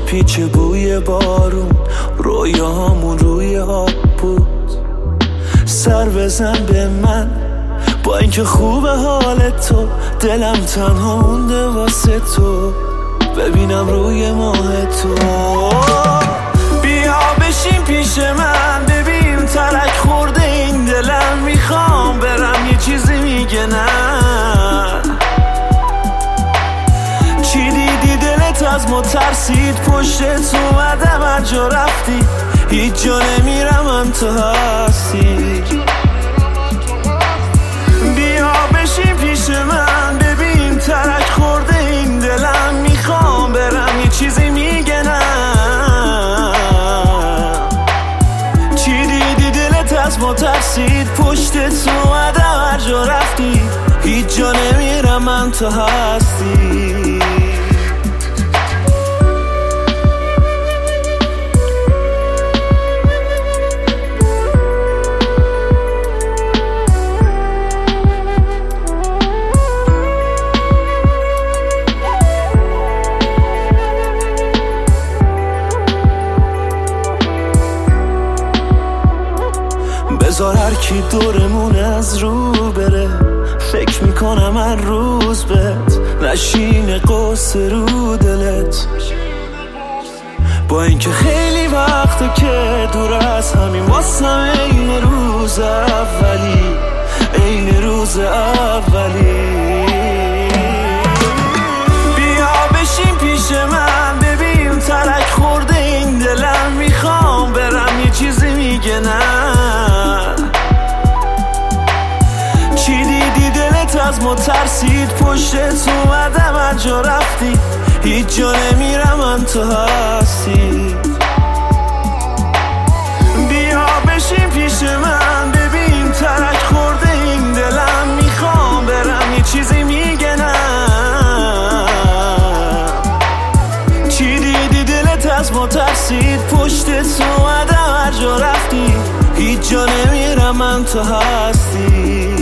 پیچ بوی بارون، رویاهامون روی آب بود. سر بزن به من با اینکه خوبه حال تو، دلم تنها مونده واسه تو، ببینم روی ماه تو. بیا بشین پیش من ببین ترک خورده این دلم، میخوام برم یه چیزی میگه نه. چی دیدی دلت از ما ترسید، پشتت اومدم هر جا رفتی، هیچ جا نمیرم من تو هستی. بیا بشین پیش من ببین ترک خورده این دلم، میخوام برم یه چیزی میگه نه. چی دیدی دلت از ما ترسید، پشتت اومدم هر جا رفتی، هیچ جا نمیرم من تو هستی. بذار هر کی دورمون از رو بره، فکر میکنم هر روز بهت نشینه قصه رو دلت. با اینکه خیلی وقته که دور از همین، واسم این روز اولی، این روز اولی. بیا بشین پیش من ببین ترک خورده این دلم، میخوام برم یه چیزی میگه نه. چی دیدی دلت از ما ترسید، پشتت اومدم هر جا رفتی، هیچ جا نمیرم من تو هستی. بیا بشین پیش من ببین ترک خورده این دلم، میخوام برم یه چیزی میگه نه. چی دیدی دلت از ما ترسید، پشتت اومدم هر جا رفتی، هیچ جا نمیرم من تو هستی.